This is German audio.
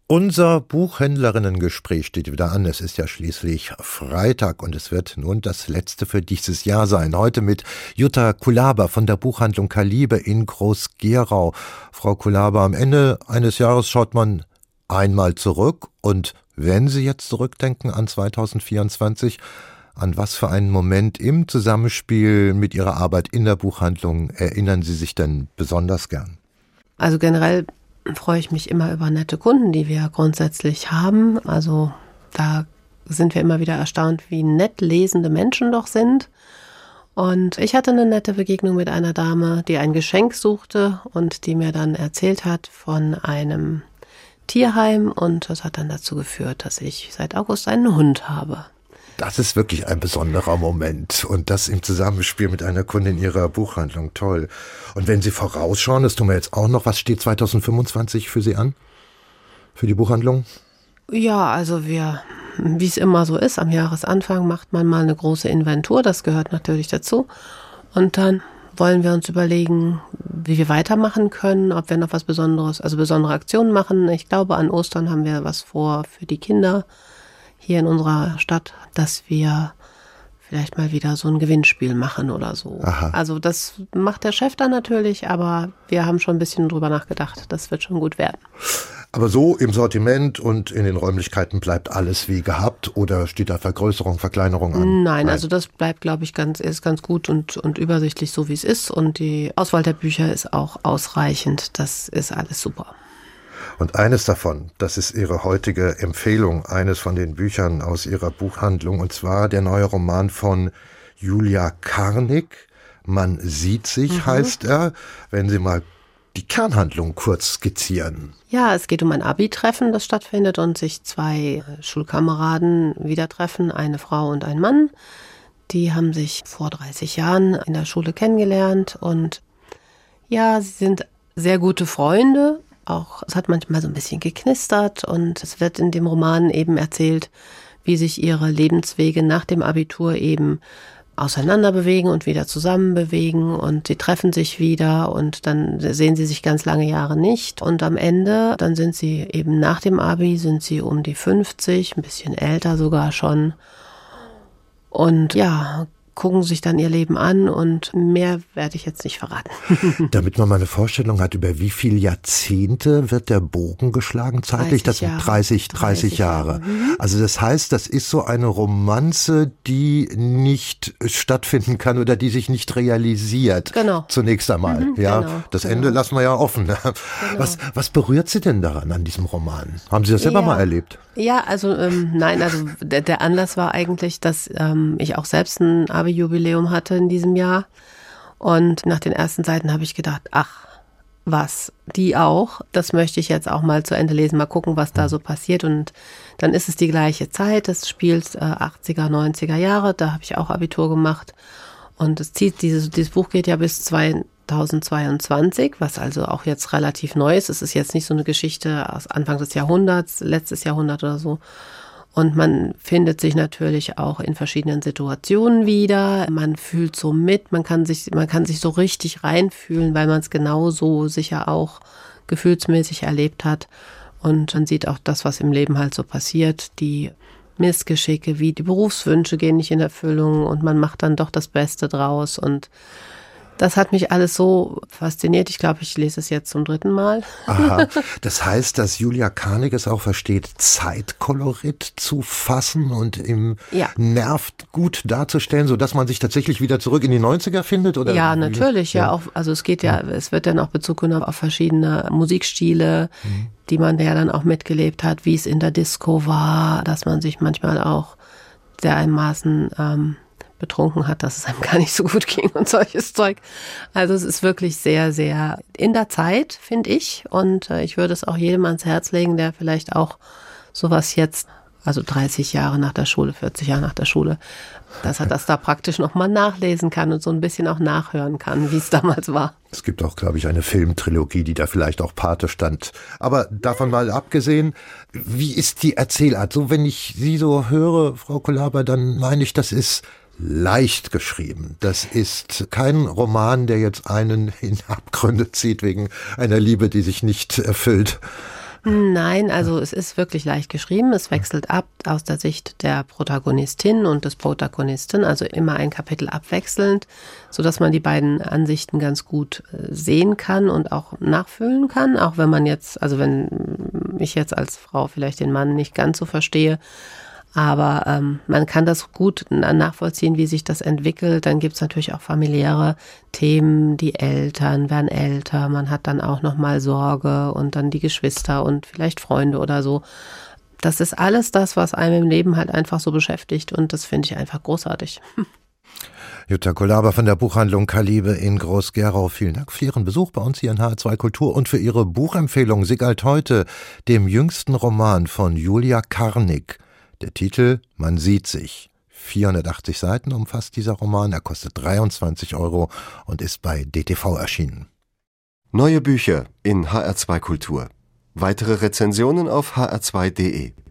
Unser Buchhändlerinnengespräch steht wieder an. Es ist ja schließlich Freitag und es wird nun das letzte für dieses Jahr sein. Heute mit Jutta Kullaber von der Buchhandlung Kaliber in Groß-Gerau. Frau Kullaber, am Ende eines Jahres schaut man einmal zurück und wenn Sie jetzt zurückdenken an 2024, an was für einen Moment im Zusammenspiel mit Ihrer Arbeit in der Buchhandlung erinnern Sie sich denn besonders gern? Also generell freue ich mich immer über nette Kunden, die wir grundsätzlich haben. Also da sind wir immer wieder erstaunt, wie nett lesende Menschen doch sind. Und ich hatte eine nette Begegnung mit einer Dame, die ein Geschenk suchte und die mir dann erzählt hat von einem Tierheim. Und das hat dann dazu geführt, dass ich seit August einen Hund habe. Das ist wirklich ein besonderer Moment und das im Zusammenspiel mit einer Kundin Ihrer Buchhandlung. Toll. Und wenn Sie vorausschauen, das tun wir jetzt auch noch, was steht 2025 für Sie an? Für die Buchhandlung? Ja, also wie es immer so ist, am Jahresanfang macht man mal eine große Inventur, das gehört natürlich dazu. Und dann wollen wir uns überlegen, wie wir weitermachen können, ob wir noch was Besonderes, also besondere Aktionen machen. Ich glaube, an Ostern haben wir was vor für die Kinder hier in unserer Stadt, dass wir vielleicht mal wieder so ein Gewinnspiel machen oder so. Aha. Also das macht der Chef dann natürlich, aber wir haben schon ein bisschen drüber nachgedacht. Das wird schon gut werden. Aber so im Sortiment und in den Räumlichkeiten bleibt alles wie gehabt oder steht da Vergrößerung, Verkleinerung an? Nein, also das bleibt, glaube ich, ist ganz gut und übersichtlich so, wie es ist. Und die Auswahl der Bücher ist auch ausreichend. Das ist alles super. Und eines davon, das ist Ihre heutige Empfehlung, eines von den Büchern aus Ihrer Buchhandlung, und zwar der neue Roman von Julia Karnig. Man sieht sich, heißt er. Wenn Sie mal die Kernhandlung kurz skizzieren. Ja, es geht um ein Abi-Treffen, das stattfindet und sich zwei Schulkameraden wieder treffen, eine Frau und ein Mann. Die haben sich vor 30 Jahren in der Schule kennengelernt und ja, sie sind sehr gute Freunde. Auch es hat manchmal so ein bisschen geknistert und es wird in dem Roman eben erzählt, wie sich ihre Lebenswege nach dem Abitur eben auseinander bewegen und wieder zusammen bewegen und sie treffen sich wieder und dann sehen sie sich ganz lange Jahre nicht und am Ende, dann sind sie eben nach dem Abi, sind sie um die 50, ein bisschen älter sogar schon und ja, gucken sich dann ihr Leben an und mehr werde ich jetzt nicht verraten. Damit man mal eine Vorstellung hat, über wie viele Jahrzehnte wird der Bogen geschlagen zeitlich? Das sind 30 Jahre. Also das heißt, das ist so eine Romanze, die nicht stattfinden kann oder die sich nicht realisiert. Genau. Zunächst einmal. Ja, genau, das Ende lassen wir ja offen. Genau. Was berührt Sie denn daran an diesem Roman? Haben Sie das selber mal erlebt? Ja, also nein, also der Anlass war eigentlich, dass ich auch selbst ein Abi-Jubiläum hatte in diesem Jahr und nach den ersten Seiten habe ich gedacht, ach, was, die auch, das möchte ich jetzt auch mal zu Ende lesen, mal gucken, was da so passiert und dann ist es die gleiche Zeit, es spielt 80er, 90er Jahre, da habe ich auch Abitur gemacht und es zieht, dieses Buch geht ja bis 2022, was also auch jetzt relativ neu ist. Es ist jetzt nicht so eine Geschichte aus Anfang des Jahrhunderts, letztes Jahrhundert oder so. Und man findet sich natürlich auch in verschiedenen Situationen wieder. Man fühlt so mit, man kann sich so richtig reinfühlen, weil man es genauso sicher auch gefühlsmäßig erlebt hat. Und man sieht auch das, was im Leben halt so passiert, die Missgeschicke, wie die Berufswünsche gehen nicht in Erfüllung und man macht dann doch das Beste draus und das hat mich alles so fasziniert. Ich glaube, ich lese es jetzt zum 3. Mal. Aha. Das heißt, dass Julia Karnig es auch versteht, Zeitkolorit zu fassen und im Nerv gut darzustellen, sodass man sich tatsächlich wieder zurück in die 90er findet? Oder? Ja, natürlich. Ja, auch, also es geht es wird dann auch Bezug genommen auf verschiedene Musikstile, die man ja dann auch mitgelebt hat, wie es in der Disco war, dass man sich manchmal auch dermaßen betrunken hat, dass es einem gar nicht so gut ging und solches Zeug. Also es ist wirklich sehr, sehr in der Zeit, finde ich. Und ich würde es auch jedem ans Herz legen, der vielleicht auch sowas jetzt, also 30 Jahre nach der Schule, 40 Jahre nach der Schule, dass er das da praktisch nochmal nachlesen kann und so ein bisschen auch nachhören kann, wie es damals war. Es gibt auch, glaube ich, eine Filmtrilogie, die da vielleicht auch Pate stand. Aber davon mal abgesehen, wie ist die Erzählart? So, wenn ich Sie so höre, Frau Kullaber, dann meine ich, das ist leicht geschrieben. Das ist kein Roman, der jetzt einen in Abgründe zieht wegen einer Liebe, die sich nicht erfüllt. Nein, also es ist wirklich leicht geschrieben. Es wechselt ab aus der Sicht der Protagonistin und des Protagonisten, also immer ein Kapitel abwechselnd, sodass man die beiden Ansichten ganz gut sehen kann und auch nachfühlen kann. Auch wenn man jetzt, also wenn ich jetzt als Frau vielleicht den Mann nicht ganz so verstehe, aber man kann das gut nachvollziehen, wie sich das entwickelt. Dann gibt es natürlich auch familiäre Themen. Die Eltern werden älter. Man hat dann auch nochmal Sorge und dann die Geschwister und vielleicht Freunde oder so. Das ist alles das, was einem im Leben halt einfach so beschäftigt. Und das finde ich einfach großartig. Jutta Kullaber von der Buchhandlung Kaliebe in Groß-Gerau. Vielen Dank für Ihren Besuch bei uns hier in HR2 Kultur und für Ihre Buchempfehlung. Sie galt heute dem jüngsten Roman von Julia Karnick. Der Titel Man sieht sich. 480 Seiten umfasst dieser Roman. Er kostet 23 € und ist bei DTV erschienen. Neue Bücher in HR2 Kultur. Weitere Rezensionen auf hr2.de.